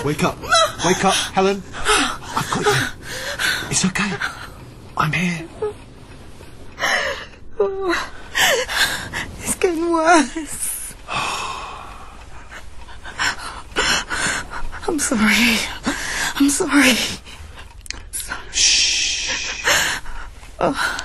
Wake up. Wake up, Helen. I've got you. It's okay. I'm here. Oh, it's getting worse. I'm sorry. I'm sorry. Shh. Oh.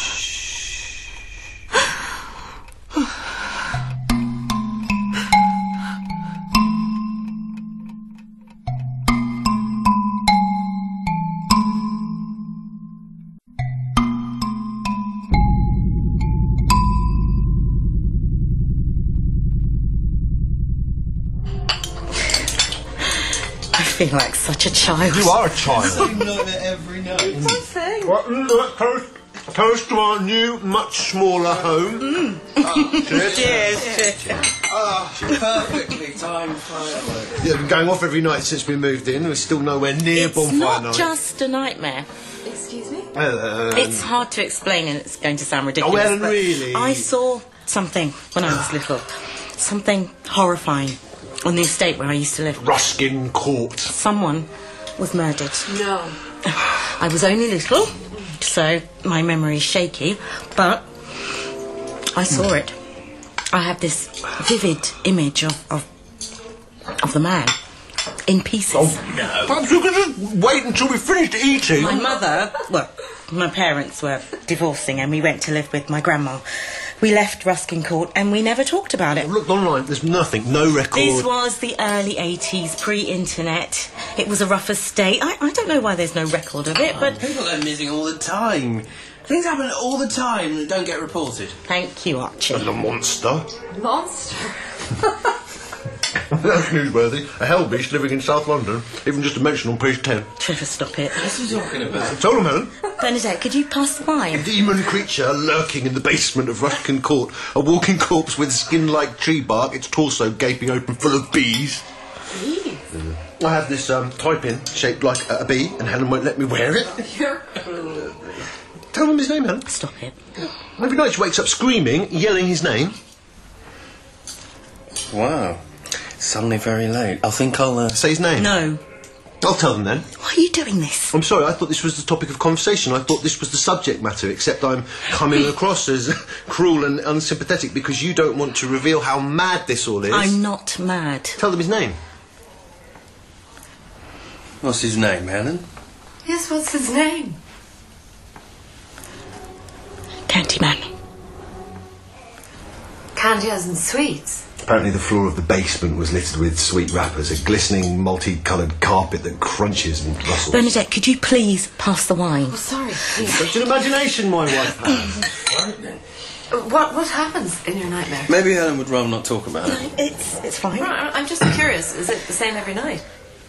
I feel like such a child. You are a child. Same nightmare every night. Nothing. Well, toast to our new, much smaller home. Cheers. Perfectly timed fireworks. Yeah, we've been going off every night since we moved in. We're still nowhere near It's bonfire not night. just a nightmare. Excuse me? It's hard to explain and it's going to sound ridiculous. Ellen, but really? I saw something when I was little. Something horrifying on the estate where I used to live. Ruskin Court. Someone was murdered. No. I was only little, so my memory's shaky, but I saw it. I have this vivid image of the man in pieces. Oh, no. Perhaps you could just wait until we finished eating. My mother, well, my parents were divorcing and we went to live with my grandma. We left Ruskin Court and we never talked about it. I've looked online, there's nothing, no record. This was the early 80s, pre-internet. It was a rough estate. I don't know why there's no record of it, but... People go missing all the time. Things happen all the time that don't get reported. Thank you, Archie. And a monster. Monster? That's newsworthy. A hell beast living in South London. Even just a mention on page 10. Trevor, stop it. What's he talking about? Tell them, Helen. Bernadette, could you pass the wine? Demon creature lurking in the basement of Ruskin Court. A walking corpse with skin like tree bark, its torso gaping open full of bees. Bees? I have this tie-pin shaped like a bee, and Helen won't let me wear it. You're cruel. Tell them his name, Helen. Stop it. Every night she wakes up screaming, yelling his name. Wow. Suddenly very late. I think I'll... Say his name. No. I'll tell them then. Why are you doing this? I'm sorry, I thought this was the topic of conversation. I thought this was the subject matter, except I'm coming across as cruel and unsympathetic because you don't want to reveal how mad this all is. I'm not mad. Tell them his name. What's his name, Helen? Yes, what's his name? Candyman. Candy as in sweets. Apparently the floor of the basement was littered with sweet wrappers, a glistening, multicoloured carpet that crunches and rustles. Bernadette, could you please pass the wine? Oh, sorry. Please. Such an imagination my wife has. What happens in your nightmare? Maybe Helen would rather not talk about it. No, it's fine. Right, I'm just curious. Is it the same every night?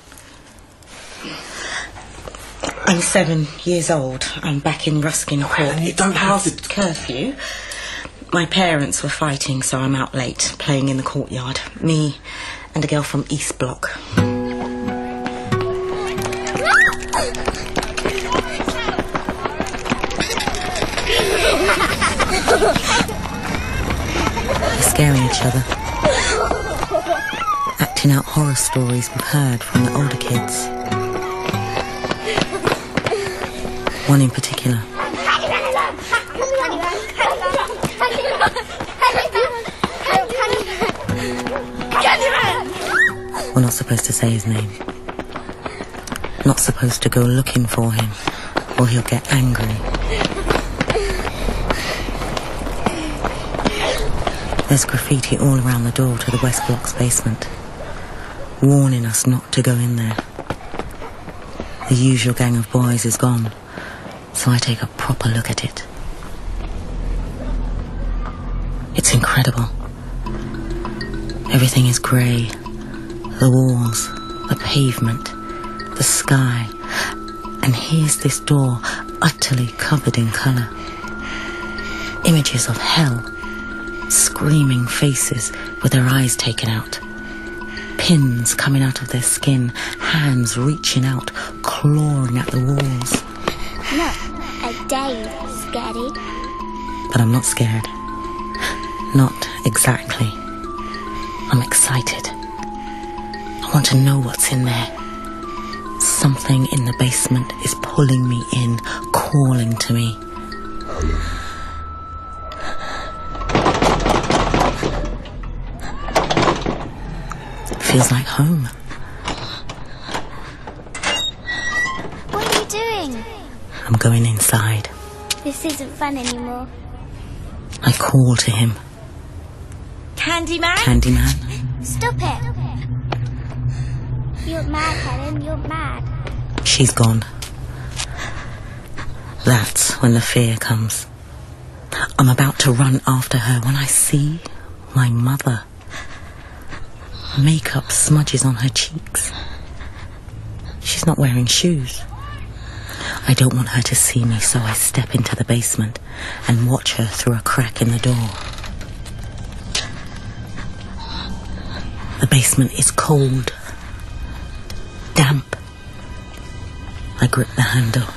I'm 7 years old. I'm back in Ruskin Court. Helen, you It's don't have past to... curfew. My parents were fighting, so I'm out late, playing in the courtyard. Me and a girl from East Block. We're scaring each other. Acting out horror stories we've heard from the older kids. One in particular. We're not supposed to say his name. Not supposed to go looking for him, or he'll get angry. There's graffiti all around the door to the West Block's basement, warning us not to go in there. The usual gang of boys is gone, so I take a proper look at it. It's incredible. Everything is grey. The walls, the pavement, the sky. And here's this door utterly covered in colour. Images of hell. Screaming faces with their eyes taken out. Pins coming out of their skin. Hands reaching out, clawing at the walls. Look, a Dave, scary. But I'm not scared. Not exactly. I'm excited. I want to know what's in there. Something in the basement is pulling me in, calling to me. It feels like home. What are you doing? I'm going inside. This isn't fun anymore. I call to him. Candyman? Candyman? Stop it! You're mad, Helen. You're mad. She's gone. That's when the fear comes. I'm about to run after her when I see my mother. Makeup smudges on her cheeks. She's not wearing shoes. I don't want her to see me, so I step into the basement and watch her through a crack in the door. The basement is cold, damp. I grip the handle.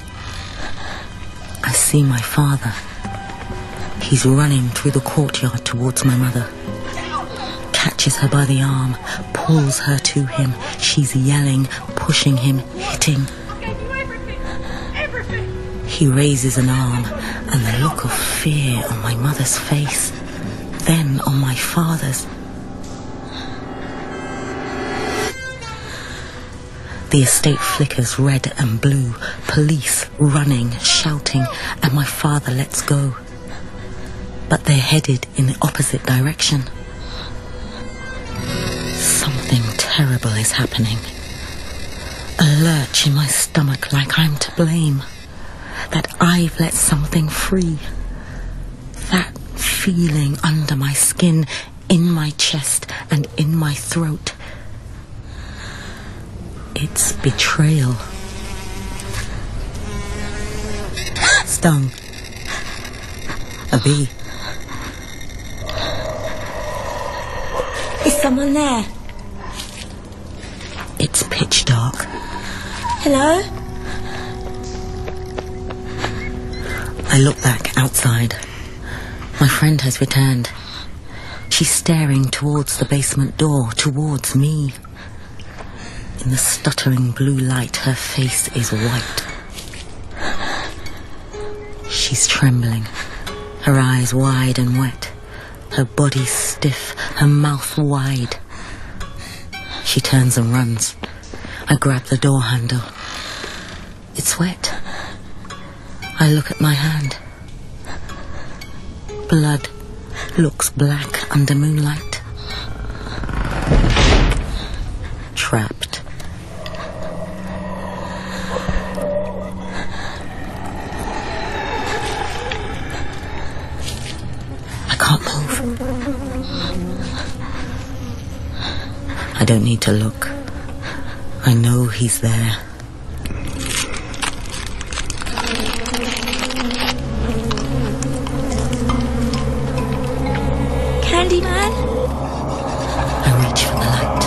I see my father. He's running through the courtyard towards my mother. Catches her by the arm, pulls her to him. She's yelling, pushing him, hitting. He raises an arm, and the look of fear on my mother's face, then on my father's. The estate flickers red and blue, police running, shouting, and my father lets go. But they're headed in the opposite direction. Something terrible is happening. A lurch in my stomach like I'm to blame. That I've let something free. That feeling under my skin, in my chest and in my throat. It's betrayal. Stung. A bee. Is someone there? It's pitch dark. Hello? I look back outside. My friend has returned. She's staring towards the basement door, towards me. In the stuttering blue light, her face is white. She's trembling, her eyes wide and wet, her body stiff, her mouth wide. She turns and runs. I grab the door handle. It's wet. I look at my hand. Blood looks black under moonlight. Trapped. I can't move. I don't need to look. I know he's there. Candyman? I reach for the light.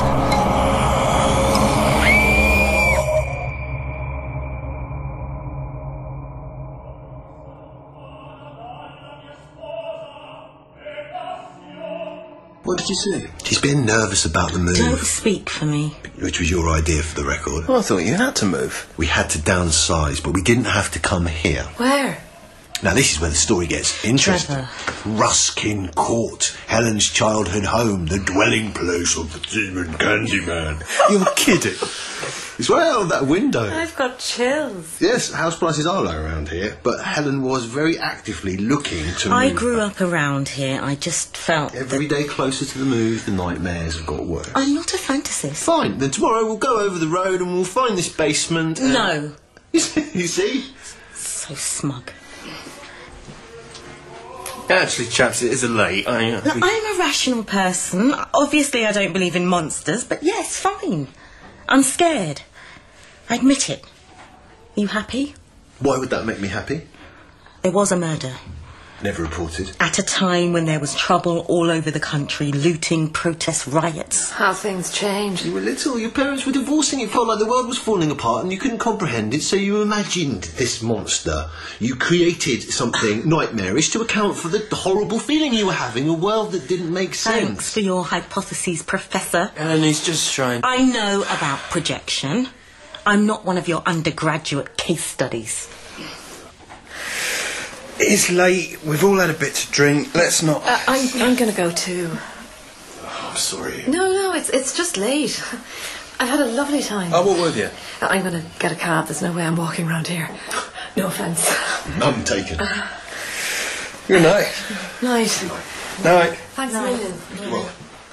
What did you see? He's been nervous about the move. Don't speak for me. Which was your idea for the record. Well, I thought you had to move. We had to downsize, but we didn't have to come here. Where? Now, this is where the story gets interesting. Trevor. Ruskin Court, Helen's childhood home, the dwelling place of the demon Candyman. You're kidding. It's right out of that window. I've got chills. Yes, house prices are low around here, but Helen was very actively looking to I move grew back. up around here. I just felt Every day closer to the move, the nightmares have got worse. I'm not a fantasist. Fine, then tomorrow we'll go over the road and we'll find this basement. and- No. You see? So smug. Actually, chaps, it is a late. Look, I'm a rational person. Obviously, I don't believe in monsters, but yes, fine. I'm scared. I admit it. Are you happy? Why would that make me happy? There was a murder. Never reported. At a time when there was trouble all over the country, looting, protest, riots. How things change. You were little, your parents were divorcing, it felt like the world was falling apart and you couldn't comprehend it, so you imagined this monster. You created something nightmarish to account for the horrible feeling you were having, a world that didn't make sense. Thanks for your hypotheses, Professor. And he's just trying... I know about projection. I'm not one of your undergraduate case studies. It's late. We've all had a bit to drink. Let's not... I'm going to go too. Oh, I'm sorry. No, it's just late. I've had a lovely time. I'll walk with you. I'm going to get a cab. There's no way I'm walking around here. No offence. None taken. Good night. Night. Night. Thanks a million. You're welcome.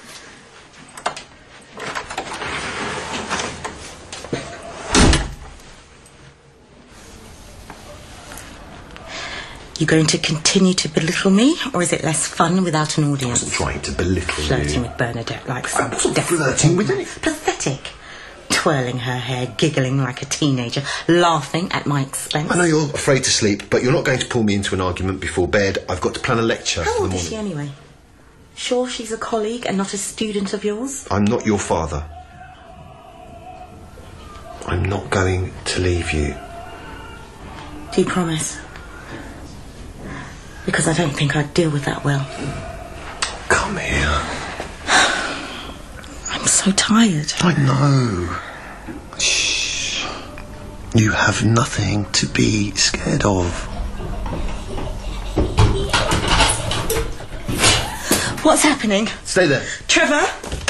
You going to continue to belittle me, or is it less fun without an I audience? wasn't trying to belittle Flirting you. with Bernadette like I wasn't desperate. flirting with any... Pathetic. Twirling her hair, giggling like a teenager, laughing at my expense. I know you're afraid to sleep, but you're not going to pull me into an argument before bed. I've got to plan a lecture How for the old is morning. she anyway? Sure she's a colleague and not a student of yours? I'm not your father. I'm not going to leave you. Do you promise? Because I don't think I'd deal with that well. Come here. I'm so tired. I know. Shh. You have nothing to be scared of. What's happening? Stay there. Trevor?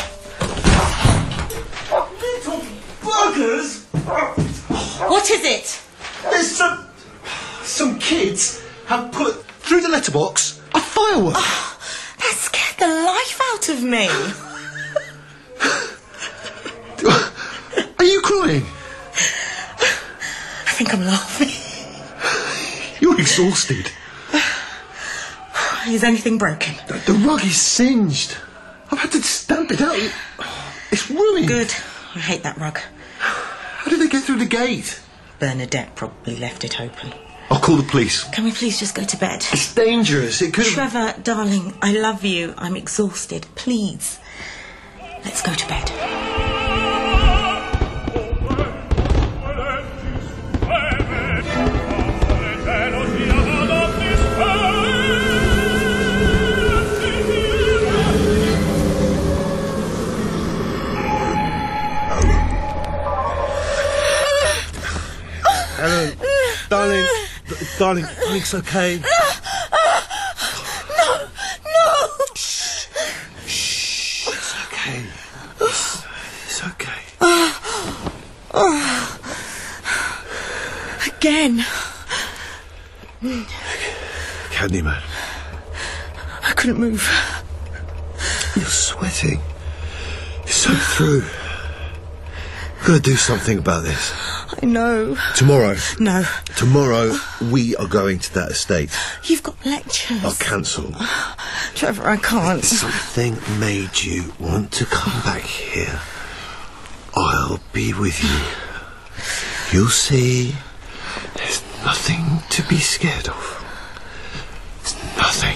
Little buggers! What is it? There's some kids have put through the letterbox a firework. That scared the life out of me. Are you crying? I think I'm laughing. You're exhausted. Is anything broken? The rug is singed. I've had to stamp it out. It's ruined. Good. I hate that rug. How did they get through the gate? Bernadette probably left it open. I'll call the police. Can we please just go to bed? It's dangerous. It could have... Trevor, darling, I love you. I'm exhausted. Please. Let's go to bed. Helen, darling, darling, it's okay. No! Shh. It's okay. It's okay. Again. Candyman, I couldn't move. you're sweating. You're soaked through. We've got to do something about this. I know. Tomorrow. No. Tomorrow, we are going to that estate. You've got lectures. I'll cancel. Trevor, I can't. Something made you want to come back here. I'll be with you. You'll see. There's nothing to be scared of. There's nothing.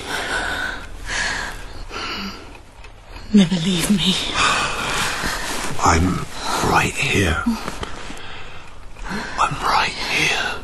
Never leave me. I'm right here. I'm right here.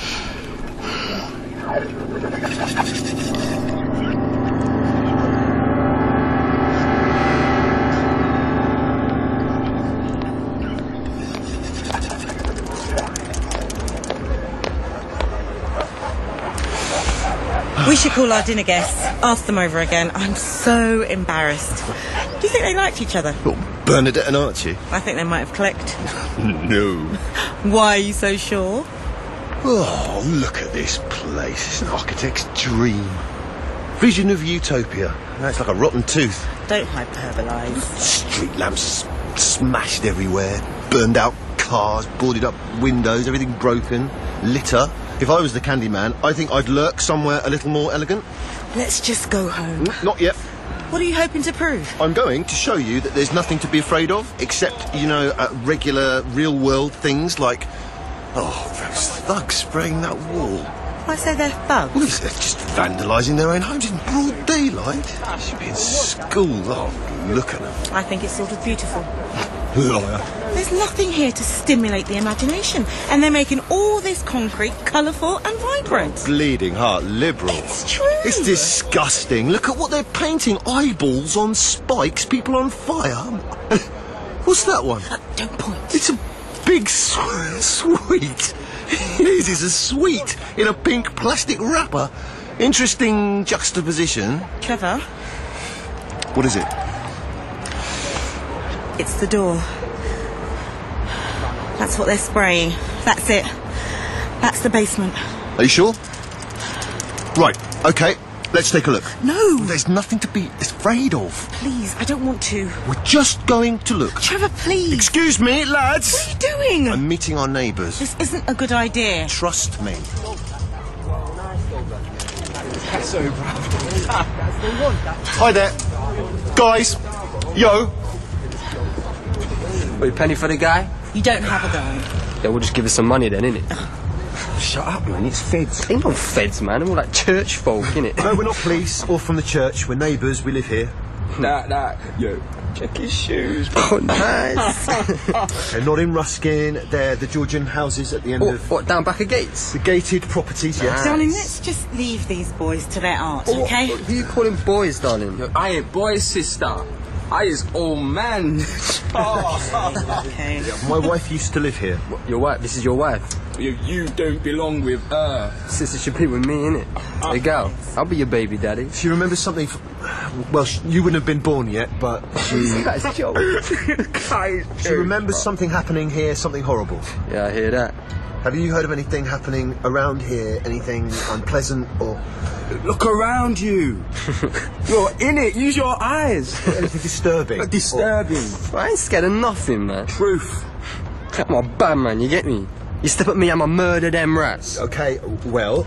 We should call our dinner guests. Ask them over again. I'm so embarrassed. Do you think they liked each other? Well, Bernadette and Archie? I think they might have clicked. No. Why are you so sure? Oh, look at this place. It's an architect's dream. Vision of utopia. Now it's like a rotten tooth. Don't hyperbolise. Street lamps smashed everywhere. Burned out cars, boarded up windows, everything broken. Litter. If I was the Candyman, I think I'd lurk somewhere a little more elegant. Let's just go home. Not yet. What are you hoping to prove? I'm going to show you that there's nothing to be afraid of, except, regular, real-world things like... Oh, those thugs spraying that wall. Why say they're thugs? Well, they're just vandalising their own homes in broad daylight. They should be in school. Oh, look at them. I think it's sort of beautiful. Liar. There's nothing here to stimulate the imagination, and they're making all this concrete colourful and vibrant. Bleeding heart liberal. It's true. It's disgusting. Look at what they're painting. Eyeballs on spikes, people on fire. What's that one? Don't point. It's a big sweet. It is a sweet in a pink plastic wrapper. Interesting juxtaposition. Trevor, What is it? it's the door. That's what they're spraying. That's it. That's the basement. Are you sure? Right, okay, let's take a look. No! There's nothing to be afraid of. Please, I don't want to. We're just going to look. Trevor, please. Excuse me, lads. What are you doing? I'm meeting our neighbours. This isn't a good idea. Trust me. Hi there. Guys. Yo. Wait, penny for the guy? You don't have a guy. Yeah, we'll just give us some money then, innit? Shut up, man. It's feds. Ain't no feds, man. We're all like church folk, innit? No, we're not police or from the church. We're neighbours. We live here. Nah. Yo, check his shoes. Oh, nice. They're not in Ruskin. They're the Georgian houses at the end of What, down back of gates? the gated properties, yes. Darling, let's just leave these boys to their art, Oh, okay? Who you calling boys, darling? Yo, I ain't boy, sister. I is old man. Okay. My wife used to live here. Your wife? This is your wife? You don't belong with her. Sister should be with me, innit? Hey, gal, I'll be your baby daddy. She remembers something. Well, you wouldn't have been born yet, but That's a joke. she remembers something happening here, something horrible. Yeah, I hear that. Have you heard of anything happening around here? Anything unpleasant or Look around you. You're in it. Use your eyes. anything disturbing? Disturbing. I ain't scared of nothing, man. Truth. I'm a bad man, you get me? You step at me, I'ma murder them rats. Okay, well,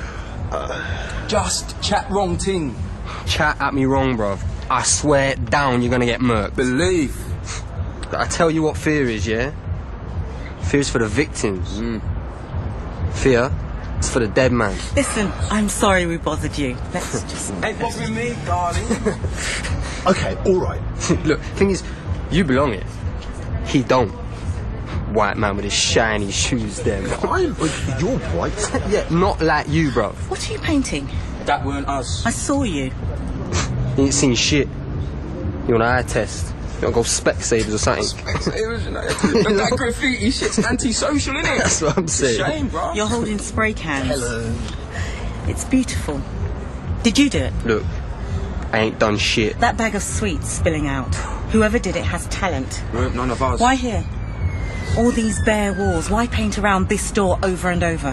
Just chat wrong thing. Chat at me wrong, bruv. I swear down you're gonna get murked. Believe. I tell you what fear is, yeah? Fear is for the victims. Fear is for the dead man. Listen, I'm sorry we bothered you. Let's just... Ain't bothering me, darling. okay, all right. Look, thing is, you belong here. He don't. White man with his shiny shoes there. You're white. Yeah, not like you, bruv. What are you painting? That weren't us. I saw you. You ain't seen shit. You want an eye test? You want to go Specsavers or something? That graffiti shit's antisocial, innit? That's what I'm saying. Shame, bro. You're holding spray cans. It's beautiful. Did you do it? Look, I ain't done shit. That bag of sweets spilling out. Whoever did it has talent. Weren't none of us. Why here? All these bare walls. Why paint around this door over and over?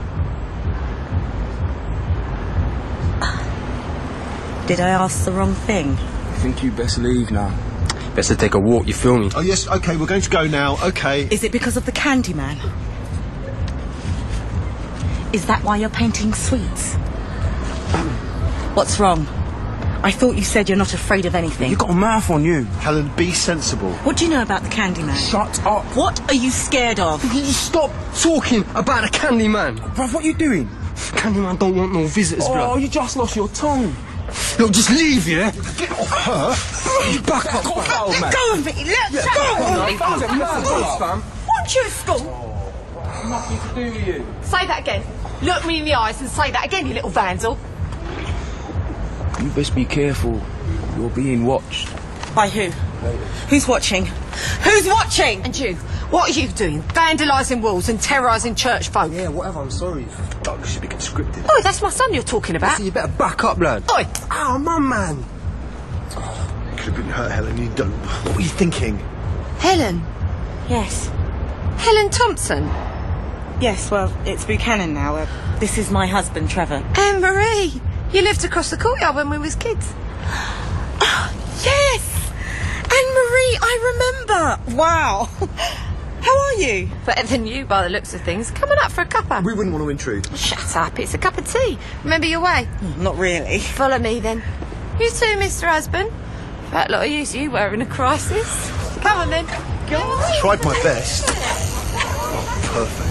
Did I ask the wrong thing? I think you best leave now. Best to take a walk, you feel me? Oh yes, okay, we're going to go now. Okay. Is it because of the Candyman? Is that why you're painting sweets? What's wrong? I thought you said you're not afraid of anything. You got a mouth on you. Helen, be sensible. What do you know about the Candyman? Shut up. What are you scared of? You stop talking about a Candyman. Bruv, what you doing? Candyman don't want no visitors, Oh, blood. you just lost your tongue. Look, just leave, yeah? Get off her. You back up, Go old man. Go of it, let's go! fam. Want you at school? Nothing to do with you. Say that again. Look me in the eyes and say that again, you little vandal. You best be careful. You're being watched. By who? Who's watching? Who's watching? And you, what are you doing? Vandalising walls and terrorising church folk? Yeah, whatever, I'm sorry. Oh, this should be conscripted. Oh, that's my son you're talking about. So you better back up, blood. Oi! Ow, my man. You could have been hurt, Helen. You don't. What were you thinking? Helen. Yes. Helen Thompson. Yes, well, it's Buchanan now. This is my husband, Trevor. Anne-Marie. You lived across the courtyard when we was kids. Yes! Anne-Marie, I remember! Wow! How are you? Better than you by the looks of things. Coming up for a cuppa. We wouldn't want to intrude. Shut up, it's a cup of tea. Remember your way. Not really. Follow me then. You too, Mr. Husband. That lot of use you were in a crisis. Come on then. Go on. Tried my best. Oh, perfect.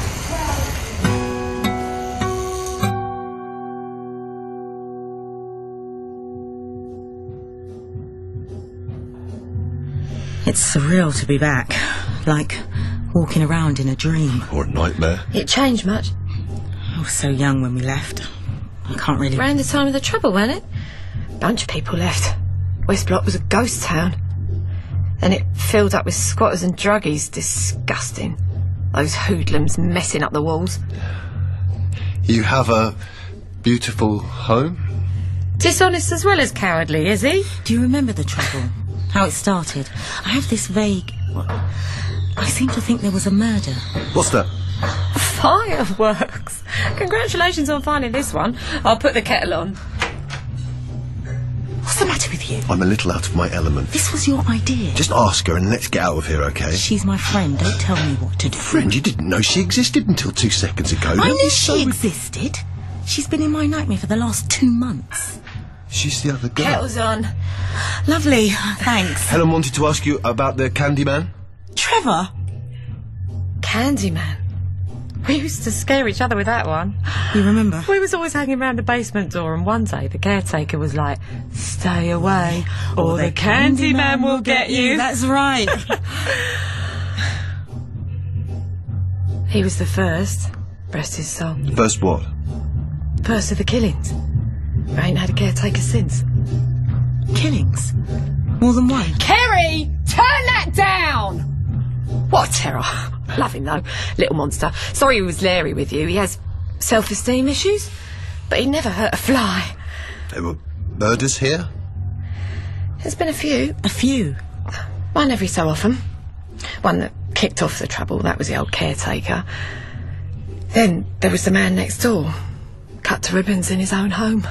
It's surreal to be back. Like walking around in a dream. Or a nightmare. It changed much. I was so young when we left. I can't really... Around the time of the trouble, wasn't it? Bunch of people left. West Block was a ghost town. Then it filled up with squatters and druggies. Disgusting. Those hoodlums messing up the walls. You have a beautiful home? Dishonest as well as cowardly, is he? Do you remember the trouble? How it started? I have this vague... I seem to think there was a murder. What's that? Fireworks. Congratulations on finding this one. I'll put the kettle on. What's the matter with you? I'm a little out of my element. This was your idea. Just ask her and let's get out of here, okay? She's my friend. Don't tell me what to do. Friend, you didn't know she existed until 2 seconds ago. I Don't knew be she existed. She's been in my nightmare for the last 2 months. She's the other girl. Kettle's on. Lovely. Thanks. Helen wanted to ask you about the Candyman. Trevor? Candyman. We used to scare each other with that one. You remember? We was always hanging around the basement door, and one day the caretaker was like, "Stay away, or the Candyman will get you." That's right. He was the first. Rest his soul. First what? First of the killings. I ain't had a caretaker since. Killings? More than one? Kerry! Turn that down! What a terror. Love him, though. Little monster. Sorry he was leery with you. He has self-esteem issues. But he never hurt a fly. There were murders here? There's been a few. A few? One every so often. One that kicked off the trouble. That was the old caretaker. Then there was the man next door. Cut to ribbons in his own home.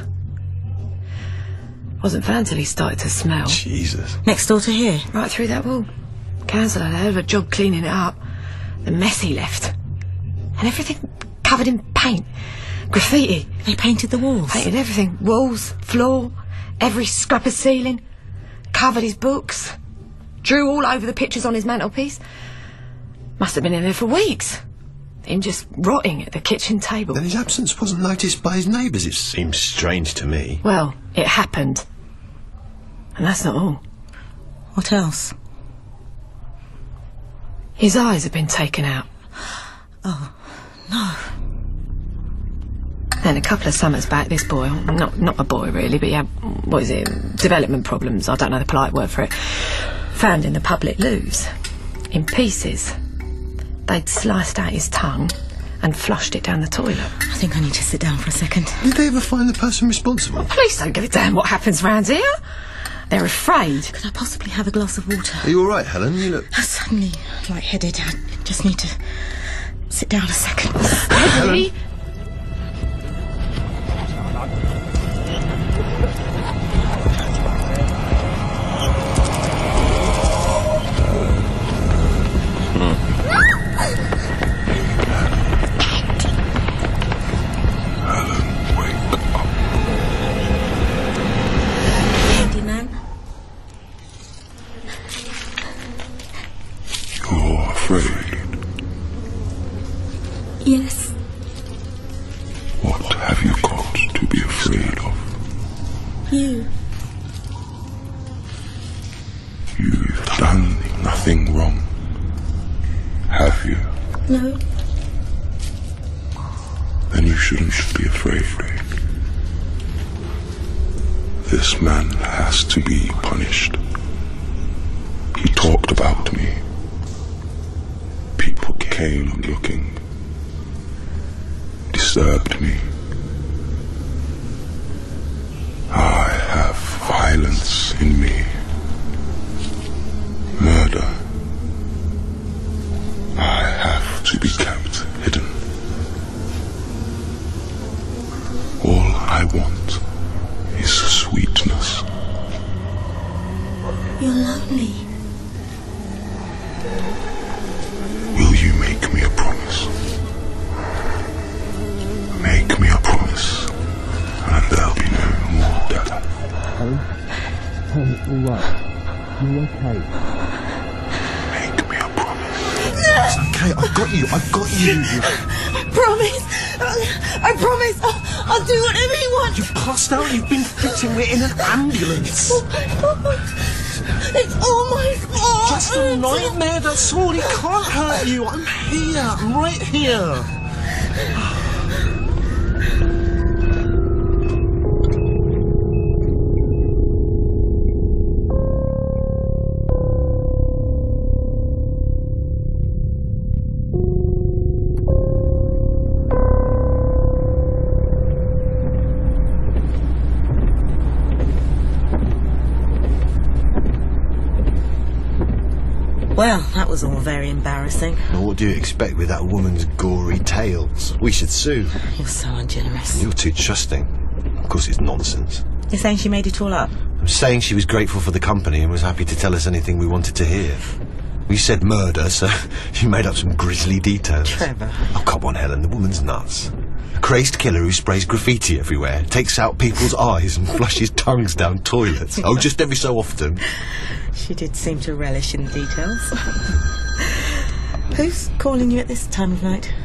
Wasn't found till he started to smell. Jesus. Next door to here? Right through that wall. Council had a hell of a job cleaning it up. The mess he left. And everything covered in paint. Graffiti. They painted the walls? Painted everything. Walls, floor, every scrap of ceiling. Covered his books. Drew all over the pictures on his mantelpiece. Must have been in there for weeks. Him just rotting at the kitchen table. Then his absence wasn't noticed by his neighbours. It seems strange to me. Well, it happened. And that's not all. What else? His eyes have been taken out. Oh, no. Then a couple of summers back, this boy, not a boy really, but he had, development problems, I don't know the polite word for it, found in the public loos, in pieces. They'd sliced out his tongue and flushed it down the toilet. I think I need to sit down for a second. Did they ever find the person responsible? Police don't give a damn what happens round here. They're afraid. Could I possibly have a glass of water? Are you all right, Helen? You look... I'm suddenly lightheaded. I just need to sit down a second. Steady. Yes. What have you got to be afraid of? You. You've done nothing wrong, have you? No. Then you shouldn't be afraid. This man has to be punished. He talked about me. People came looking. Disturbed me. I have violence in me. Murder. I have to be kept hidden. All I want is sweetness. You're lonely. Will you make me a promise? Make me a promise, and there'll be no more death. Helen, it's all right. You're okay. Make me a promise. It's okay, I've got you. Promise. I promise. I'll do whatever you want. You've passed out. You've been fitting me in an ambulance. It's all my fault. Just a nightmare, that's all. It can't hurt you. I'm here. I'm right here. Well, that was all very embarrassing. Well, what do you expect with that woman's gory tales? We should sue. You're so ungenerous. You're too trusting. Of course, it's nonsense. You're saying she made it all up? I'm saying she was grateful for the company and was happy to tell us anything we wanted to hear. We said murder, so she made up some grisly details. Trevor. Oh, come on, Helen, the woman's nuts. A crazed killer who sprays graffiti everywhere, takes out people's eyes and flushes tongues down toilets. Oh, just every so often. She did seem to relish in the details. Who's calling you at this time of night?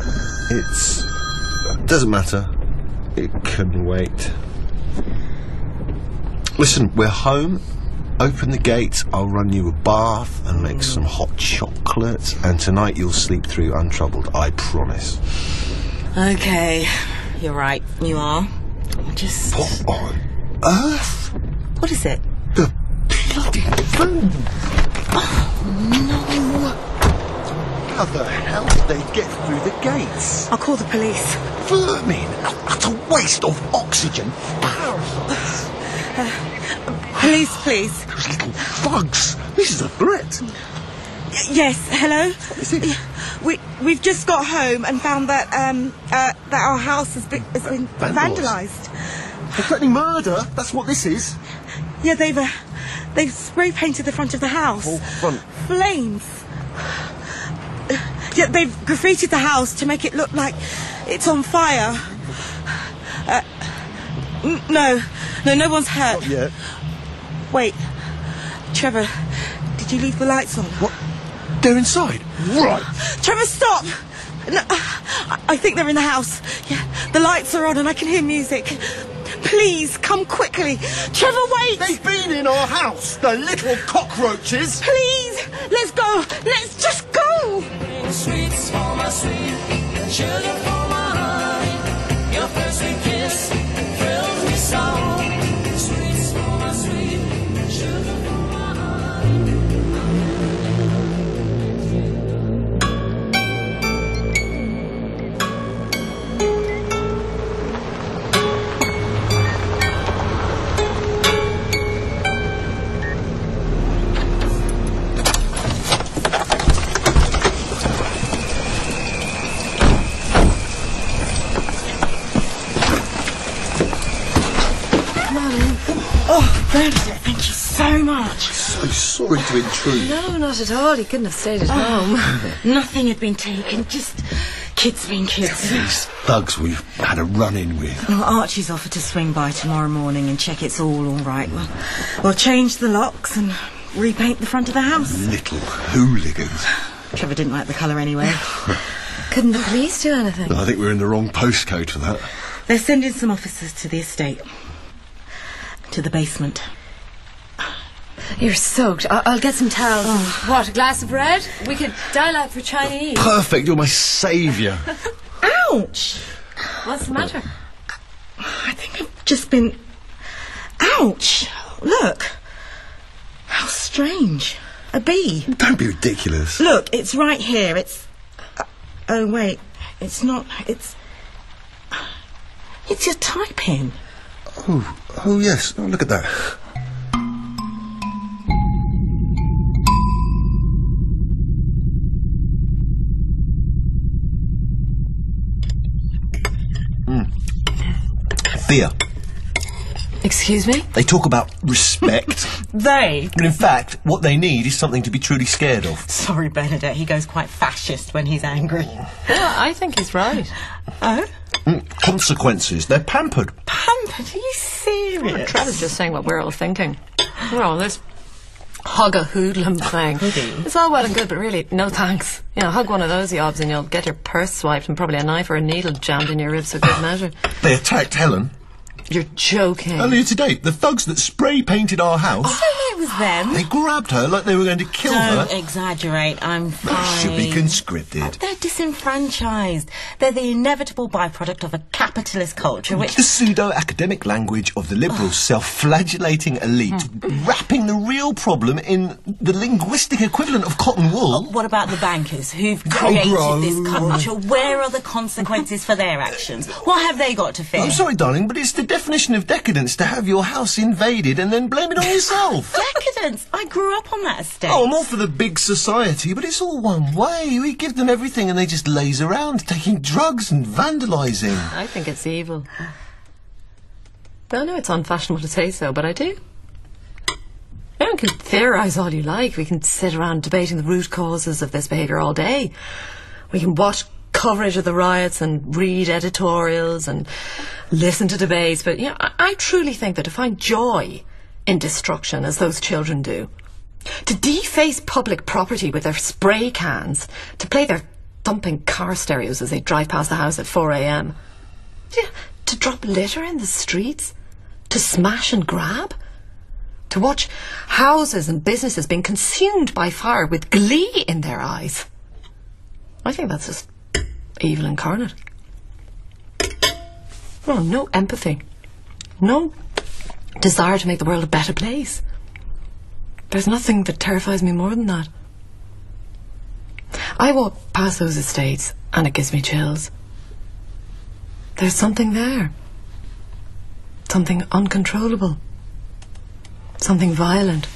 Doesn't matter. It can wait. Listen, we're home. Open the gates, I'll run you a bath and make some hot chocolates, and tonight you'll sleep through untroubled, I promise. Okay, you're right, you are. Just... What on earth? What is it? The bloody food! No. How the hell did they get through the gates? I'll call the police. Vermin! That's a waste of oxygen. Parasites! Police, please. Those little thugs! This is a threat! Yes, hello? What is it? We've just got home and found that that our house has been vandalised. They're threatening murder? That's what this is? Yeah, they've spray painted the front of the house. Oh, front. Flames. Yeah, they've graffitied the house to make it look like it's on fire. No one's hurt. Not yet. Wait, Trevor, did you leave the lights on? What? They're inside? Right. Trevor, stop! No, I think they're in the house. Yeah, the lights are on and I can hear music. Please, come quickly. Trevor, wait! They've been in our house, the little cockroaches. Please, let's go. Let's just go. Sweets for my sweet, sugar for my honey. Your first sweet kiss thrills me so. Sweets for my sweet, sugar for my honey. Bernadette, thank you so much. So sorry to intrude. No, not at all. He couldn't have stayed at home. Nothing had been taken, just kids being kids. These thugs we've had a run-in with. Well, Archie's offered to swing by tomorrow morning and check it's all right. We'll change the locks and repaint the front of the house. Little hooligans. Trevor didn't like the colour anyway. Couldn't the police do anything? I think we're in the wrong postcode for that. They're sending some officers to the estate. To the basement. You're soaked. I'll get some towels. What, a glass of red? We could dial out for Chinese. Perfect, you're my saviour. Ouch! What's the matter? I think I've just been... Ouch! Look. How strange. A bee. Don't be ridiculous. Look, it's right here. It's... oh, wait. It's not... It's your tie pin. Oh yes. Oh, look at that. Thea. Excuse me? They talk about respect. They? And in fact, what they need is something to be truly scared of. Sorry, Bernadette. He goes quite fascist when he's angry. Yeah, I think he's right. Oh? Consequences. They're pampered. Pampered? Are you serious? Trevor's just saying what we're all thinking. Well, this hug a hoodlum thing. It's all well and good, but really, no thanks. You know, hug one of those yobs and you'll get your purse swiped and probably a knife or a needle jammed in your ribs for good measure. They attacked Helen. You're joking. Earlier today, the thugs that spray painted our house. Oh, it was them. They grabbed her like they were going to kill her. Don't exaggerate. I'm fine. That should be conscripted. They're disenfranchised. They're the inevitable byproduct of a capitalist culture which... The pseudo-academic language of the liberal self-flagellating elite, wrapping the real problem in the linguistic equivalent of cotton wool. What about the bankers who've created this culture? Where are the consequences for their actions? What have they got to fear? I'm sorry, darling, but it's the definition of decadence to have your house invaded and then blame it on yourself. decadence. I grew up on that estate. Oh, I'm all for the big society, but it's all one way. We give them everything and they just laze around, taking drugs and vandalising. I think it's evil. I know it's unfashionable to say so, but I do. Everyone can theorise all you like. We can sit around debating the root causes of this behaviour all day. We can watch coverage of the riots and read editorials and listen to debates, but you know, I truly think that to find joy in destruction, as those children do, to deface public property with their spray cans, to play their thumping car stereos as they drive past the house at 4 a.m, to drop litter in the streets, to smash and grab, to watch houses and businesses being consumed by fire with glee in their eyes. I think that's just evil incarnate. Oh, no empathy. No desire to make the world a better place. There's nothing that terrifies me more than that. I walk past those estates and it gives me chills. There's something there. Something uncontrollable. Something violent.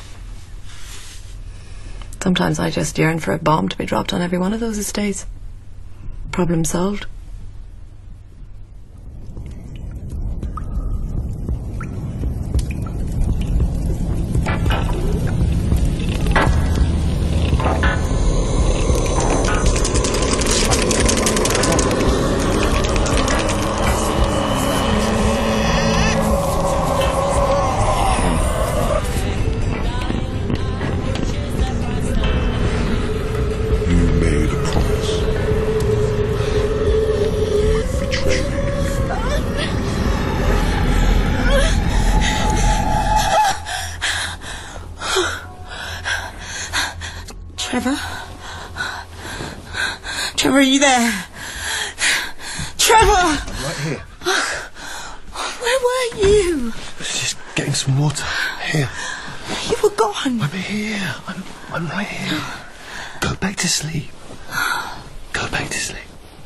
Sometimes I just yearn for a bomb to be dropped on every one of those estates. Problem solved. Trevor, are you there? Trevor! I'm right here. Where were you? Just getting some water. Here. You were gone. I'm here. I'm right here. Go back to sleep. Go back to sleep.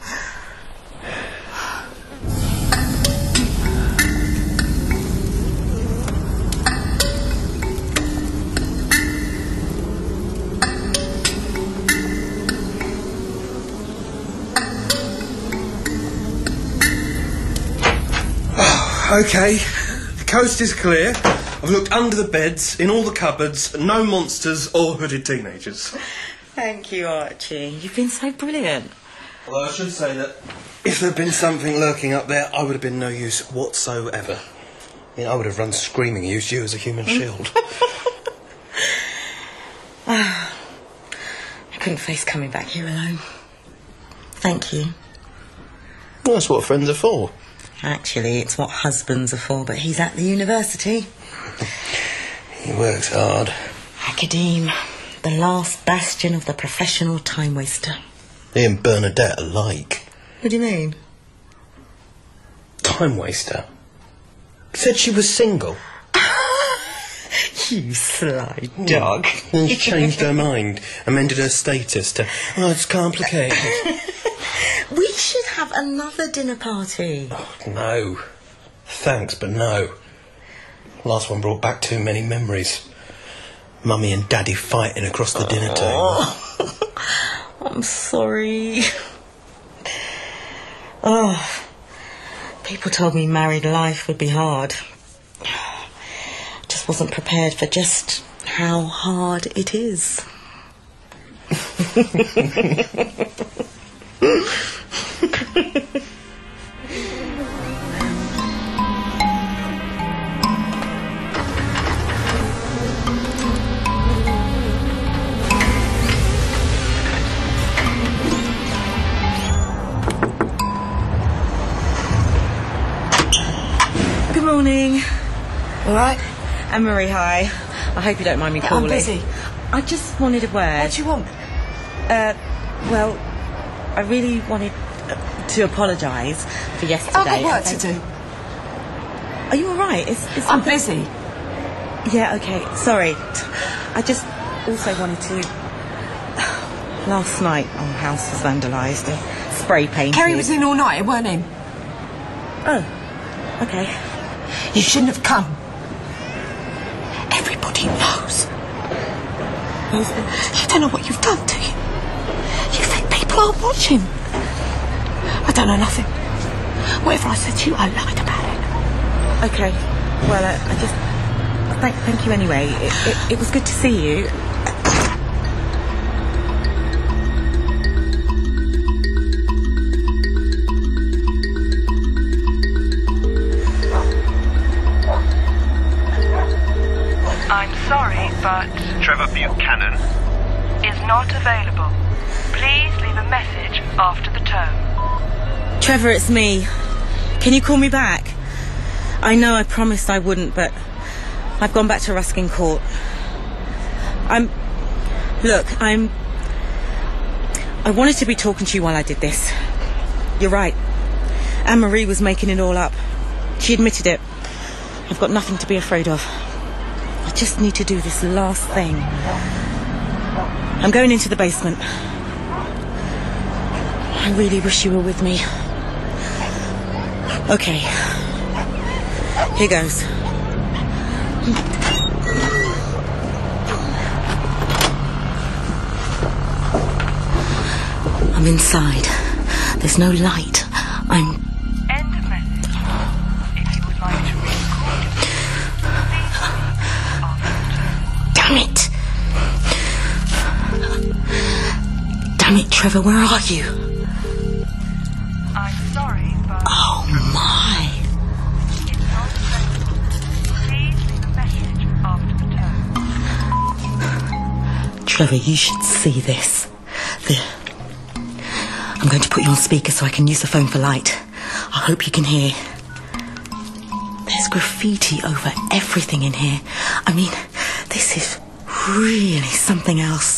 Okay, the coast is clear. I've looked under the beds, in all the cupboards, no monsters or hooded teenagers. Thank you, Archie. You've been so brilliant. Although I should say that if there'd been something lurking up there, I would have been no use whatsoever. I would have run screaming, used you as a human shield. I couldn't face coming back here alone. Thank you. Well, that's what friends are for. Actually, it's what husbands are for, but he's at the university. He works hard. Academe, the last bastion of the professional time waster. He and Bernadette alike. What do you mean? Time waster? Said she was single. You sly dog. And she changed her mind, amended her status to, oh, it's complicated. We should have another dinner party. Oh, no. Thanks, but no. Last one brought back too many memories. Mummy and Daddy fighting across the dinner table. I'm sorry. Oh, people told me married life would be hard. Just wasn't prepared for just how hard it is. Good morning. All right? Anne-Marie, hi. I hope you don't mind me calling. I'm busy. I just wanted a word. What do you want? Well, I really wanted to apologise for yesterday. I've got work to do. Are you all right? I'm busy. Yeah, okay. Sorry. I just also wanted to... Last night, our house was vandalised and spray painted. Kerry was in all night, it weren't him. Oh, okay. You shouldn't have come. Everybody Everybody knows. You don't know what you've done, do you? You think people are watching? I don't know nothing. Whatever I said to you, I lied about it. Okay. Well, I just... Thank you anyway. It was good to see you. I'm sorry, but... Trevor Buchanan is not available. Please leave a message after the tone. Trevor, it's me. Can you call me back? I know I promised I wouldn't, but I've gone back to Ruskin Court. I wanted to be talking to you while I did this. You're right. Anne-Marie was making it all up. She admitted it. I've got nothing to be afraid of. I just need to do this last thing. I'm going into the basement. I really wish you were with me. Okay. Here goes. I'm inside. There's no light. I'm... End of message. If you would like to re-record it, please Damn it! Damn it, Trevor, where are you? I'm sorry, but... Oh, my. It's not available. Please leave a message after the tone. Trevor, you should see this. I'm going to put you on speaker so I can use the phone for light. I hope you can hear. There's graffiti over everything in here. I mean, this is really something else.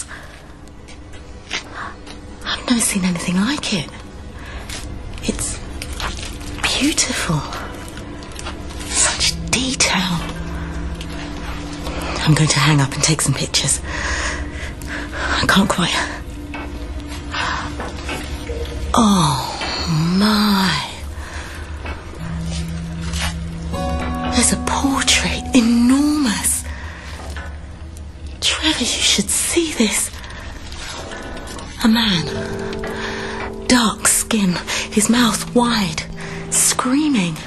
I've never seen anything like it. It's beautiful. Such detail. I'm going to hang up and take some pictures. I can't quite... Oh, my. There's a portrait, enormous. Trevor, you should see this. A man, dark skin, his mouth wide, screaming.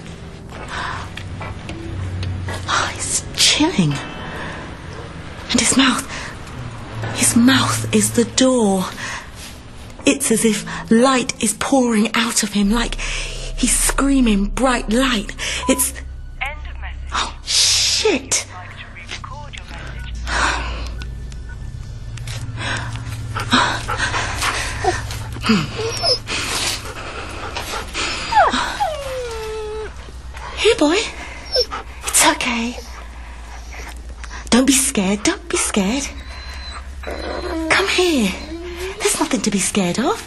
Oh, he's chilling. And his mouth is the door. It's as if light is pouring out of him, like he's screaming bright light. It's... End of message. Oh, shit. If you'd like to re-record your message, Here, boy. It's okay. Don't be scared. Don't be scared. Come here. There's nothing to be scared of.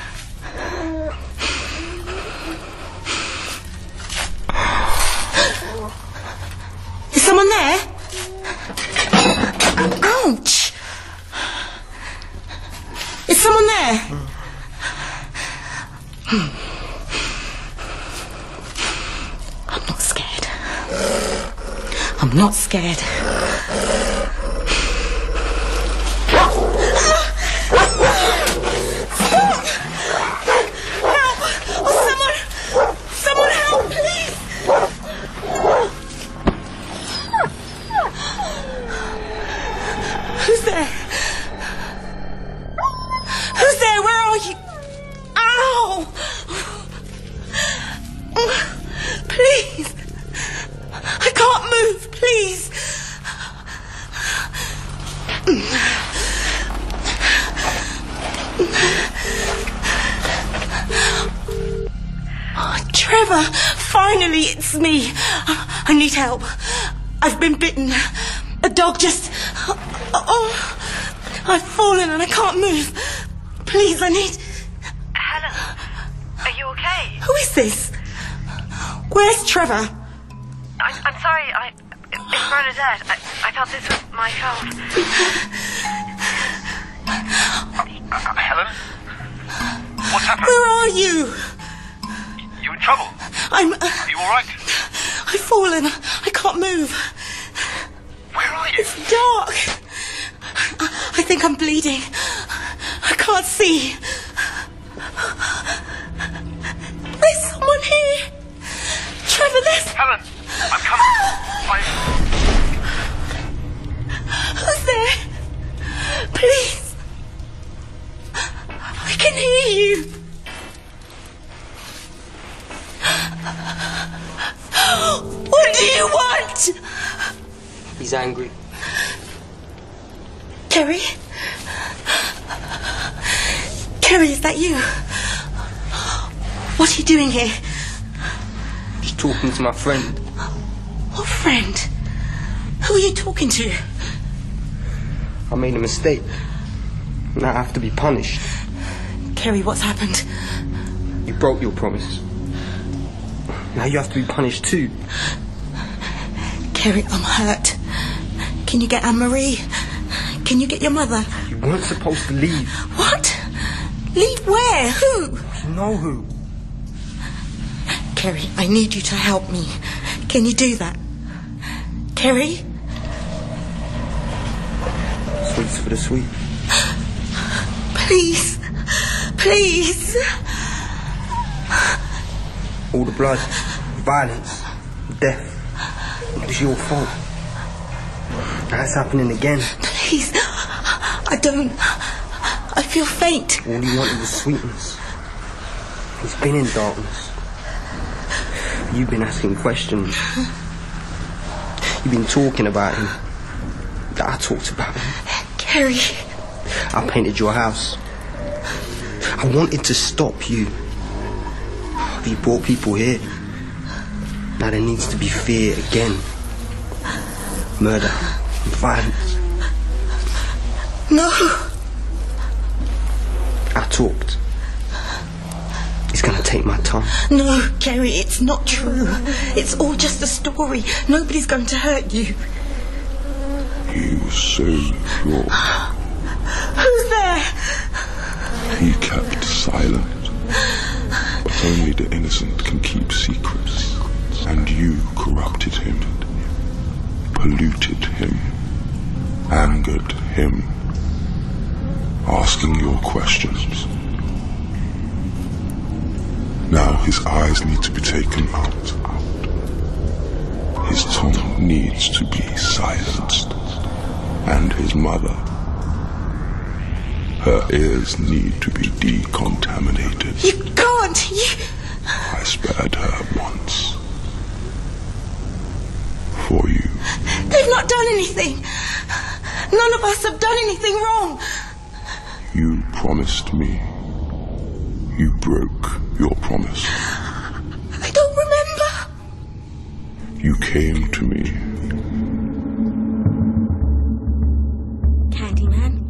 Is someone there? Ouch! Is someone there? I'm not scared. I'm not scared. Trevor, finally it's me. I need help. I've been bitten. A dog just... Oh, I've fallen and I can't move. Please, I need... Helen, are you okay? Who is this? Where's Trevor? I'm sorry, it's Bernadette. I thought this was my phone. Helen? What's happened? Where are you? You in trouble? Are you all right? I've fallen. I can't move. Where are think I'm bleeding. I can't see. There's someone here. Trevor, there's... Helen, I'm coming. Who's there? Please. I can hear you. What do you want? He's angry. Kerry? Kerry, is that you? What are you doing here? Just talking to my friend. What friend? Who are you talking to? I made a mistake. Now I have to be punished. Kerry, what's happened? You broke your promise. Now you have to be punished too. Kerry, I'm hurt. Can you get Anne-Marie? Can you get your mother? You weren't supposed to leave. What? Leave where? Who? You know who. Kerry, I need you to help me. Can you do that? Kerry? Sweets for the sweet. Please. Please. All the blood, violence, death. It was your fault. Now it's happening again. Please. I feel faint. All he wanted was sweetness. He's been in darkness. You've been asking questions. You've been talking about him. I talked about him. Kerry. I painted your house. I wanted to stop you. You brought people here. Now there needs to be fear again. Murder and violence. No. I talked. He's gonna take my tongue. No, Kerry, it's not true. It's all just a story. Nobody's going to hurt you. You saved your... Who's there? He kept silent. But only the innocent can keep secrets. And you corrupted him, polluted him, angered him, asking your questions. Now his eyes need to be taken out. His tongue needs to be silenced. And his mother, her ears need to be decontaminated. You can't! I spared her once. For you. They've not done anything. None of us have done anything wrong. You promised me. You broke your promise. I don't remember. You came to me. Candyman,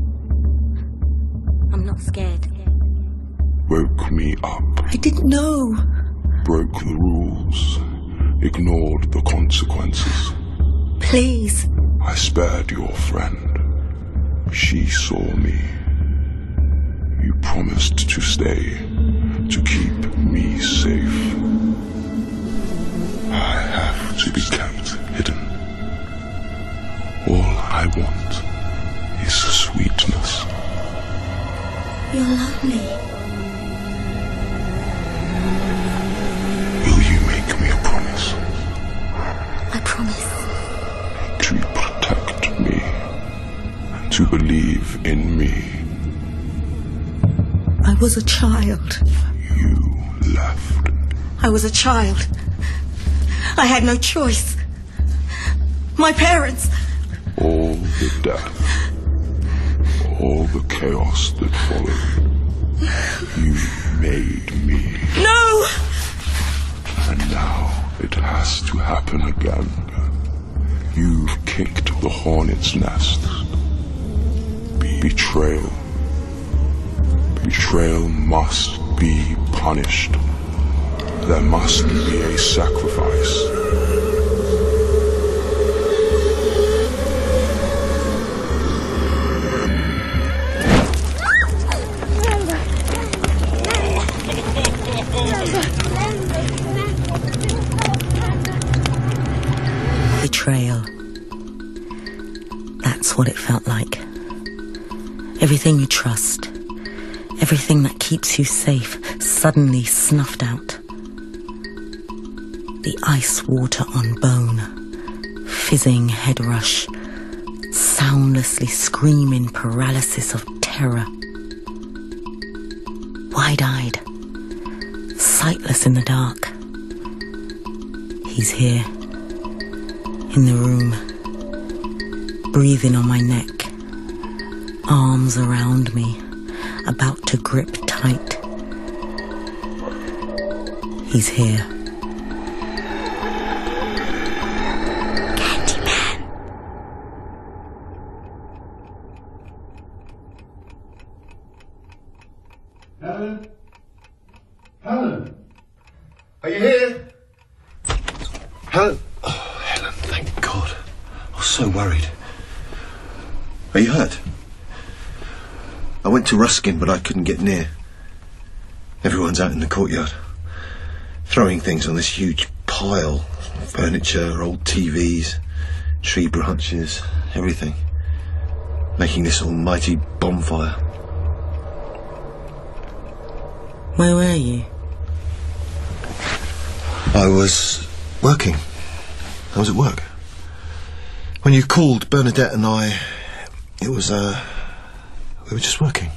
I'm not scared. Woke me up. I didn't know. Broke the rules. Ignored the consequences. Please. I spared your friend. She saw me. You promised to stay, to keep me safe. I have to be kept hidden. All I want is sweetness. You're lonely. Will you make me a promise? I promise. To protect me, and to believe in me. I was a child. You left. I was a child. I had no choice. My parents. All the death, all the chaos that followed. You made me. No! And now it has to happen again. You've kicked the hornet's nest. Betrayal. Betrayal must be punished. There must be a sacrifice. Betrayal. That's what it felt like. Everything you trust, everything that keeps you safe, suddenly snuffed out. The ice water on bone, fizzing head rush, soundlessly screaming paralysis of terror. Wide-eyed, sightless in the dark. He's here, in the room, breathing on my neck, arms around me, about to grip tight. He's here. Candyman. Helen? Helen? Are you here? Helen? Oh, Helen, thank God. I was so worried. Are you hurt? I went to Ruskin, but I couldn't get near. Everyone's out in the courtyard, throwing things on this huge pile. Furniture, old TVs, tree branches, everything. Making this almighty bonfire. Where were you? I was working. I was at work. When you called, Bernadette and I, it was, we were just working.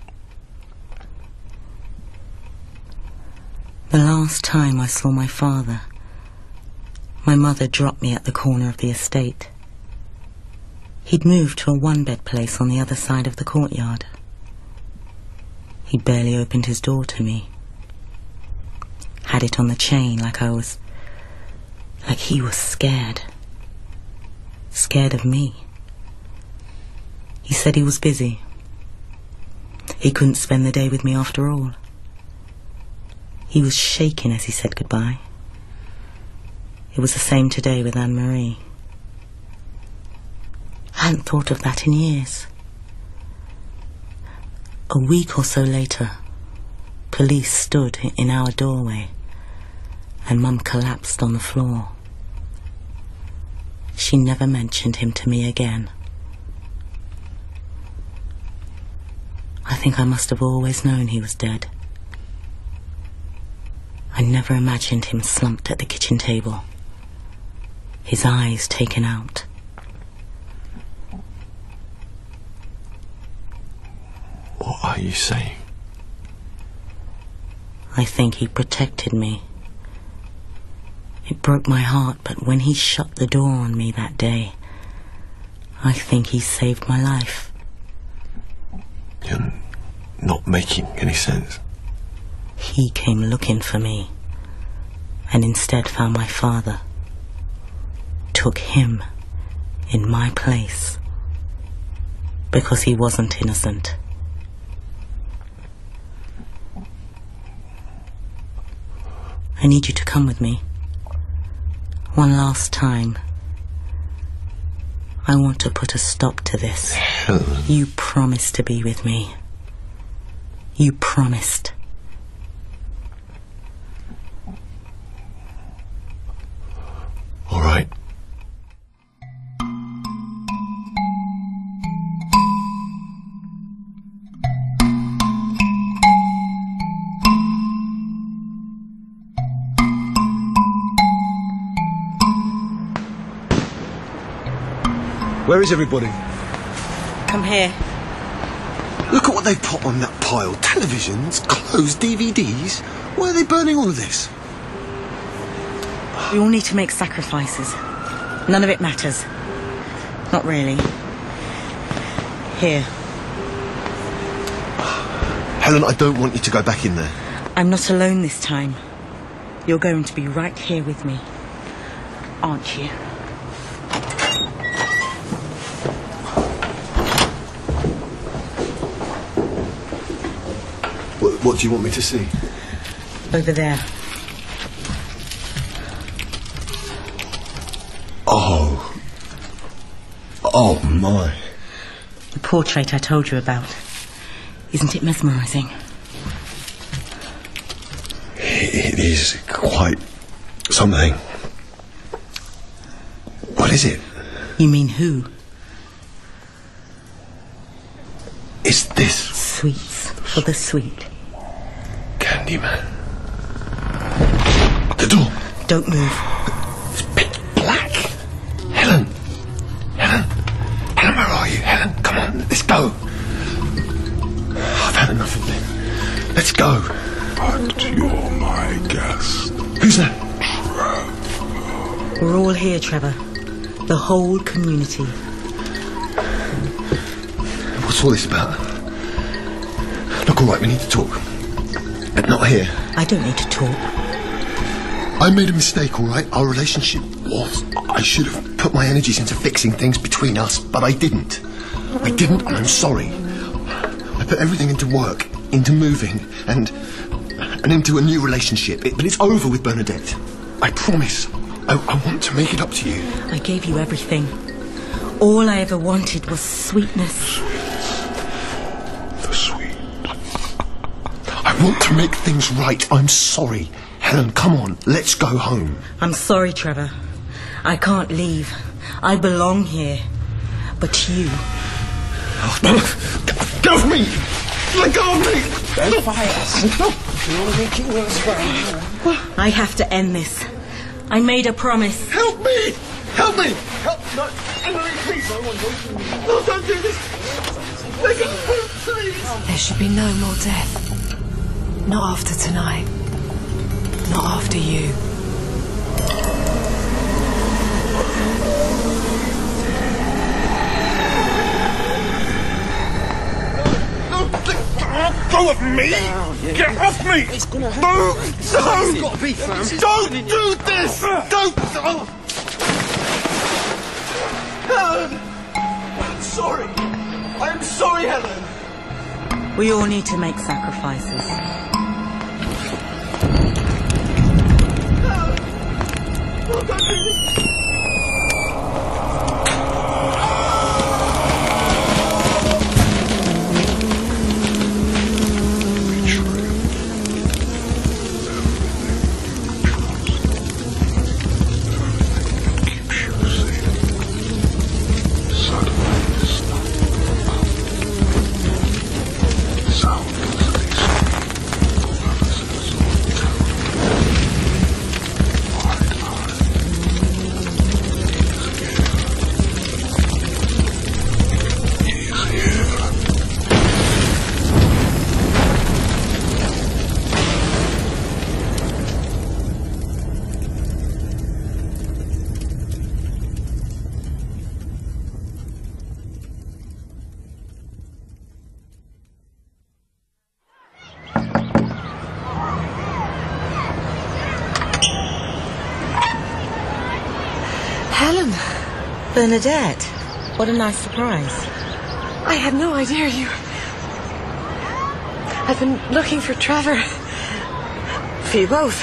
The last time I saw my father, my mother dropped me at the corner of the estate. He'd moved to a one-bed place on the other side of the courtyard. He barely opened his door to me. Had it on the chain like he was scared. Scared of me. He said he was busy. He couldn't spend the day with me after all. He was shaking as he said goodbye. It was the same today with Anne-Marie. I hadn't thought of that in years. A week or so later, police stood in our doorway and Mum collapsed on the floor. She never mentioned him to me again. I think I must have always known he was dead. I never imagined him slumped at the kitchen table, his eyes taken out. What are you saying? I think he protected me. It broke my heart, but when he shut the door on me that day, I think he saved my life. You're not making any sense. He came looking for me, and instead found my father. Took him in my place, because he wasn't innocent. I need you to come with me. One last time. I want to put a stop to this. Helen. You promised to be with me. You promised. All right. Where is everybody? Come here. Look at what they've put on that pile. Televisions, clothes, DVDs. Why are they burning all of this? We all need to make sacrifices. None of it matters. Not really. Here. Helen, I don't want you to go back in there. I'm not alone this time. You're going to be right here with me. Aren't you? What do you want me to see? Over there. Oh my. The portrait I told you about. Isn't it mesmerising? It is quite something. What is it? You mean who? It's is this? Sweets for the sweet. Candyman. The door. Don't move. It's pitch black. Helen. Helen, where are you? Helen, come on, let's go. I've had enough of it. Let's go. But you're my guest. Who's that? We're all here, Trevor. The whole community. What's all this about? Look, all right, we need to talk. But not here. I don't need to talk. I made a mistake, all right? Our relationship was... I should have put my energies into fixing things between us, but I didn't. And I'm sorry. I put everything into work, into moving, and into a new relationship. But it's over with Bernadette. I promise. I want to make it up to you. I gave you everything. All I ever wanted was sweetness. The sweet. I want to make things right. I'm sorry. Helen, come on. Let's go home. I'm sorry, Trevor. I can't leave. I belong here. But you... Get off me! Let go of me! Don't fight us. You want to make it worse for me? I have to end this. I made a promise. Help me! Help me! Help! No, Emily, please! No, don't do this! Let go! Please! There should be no more death. Not after tonight. Not after you. Go of me! Get off me! It's gonna hurt. It's gotta be, fam. Don't do this! Don't! Helen! I'm sorry. I'm sorry, Helen. We all need to make sacrifices. No, don't do this. Helen! Bernadette, what a nice surprise. I had no idea you... I've been looking for Trevor. For you both.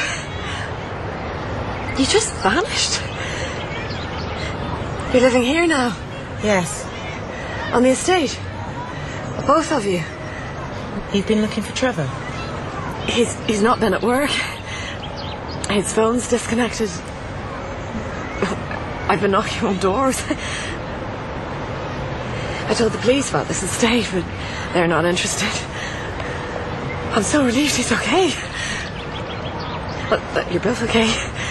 You just vanished. You're living here now? Yes. On the estate? Both of you? You've been looking for Trevor? He's not been at work. His phone's disconnected. I've been knocking on doors. I told the police about this estate, but they're not interested. I'm so relieved he's okay. But you're both okay.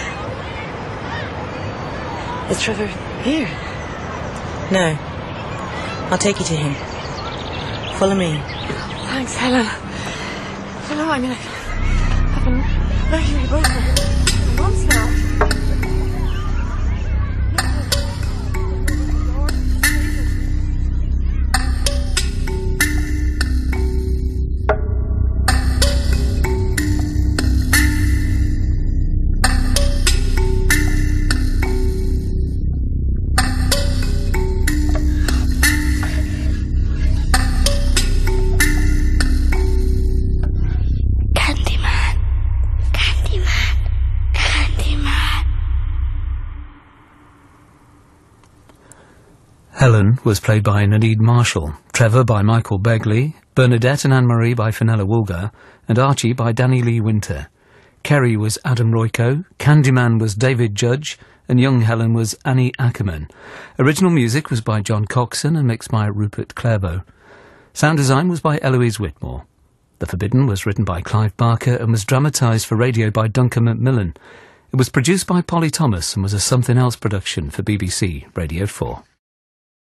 Is Trevor here? No. I'll take you to him. Follow me. Thanks, Helen. I know, I mean, I've been knocking you both for months now. Helen was played by Nadine Marshall, Trevor by Michael Begley, Bernadette and Anne-Marie by Fenella Woolger, and Archie by Danny Lee Winter. Kerry was Adam Royko, Candyman was David Judge, and young Helen was Annie Ackerman. Original music was by John Coxon and mixed by Rupert Clairvaux. Sound design was by Eloise Whitmore. The Forbidden was written by Clive Barker and was dramatised for radio by Duncan Macmillan. It was produced by Polly Thomas and was a Something Else production for BBC Radio 4.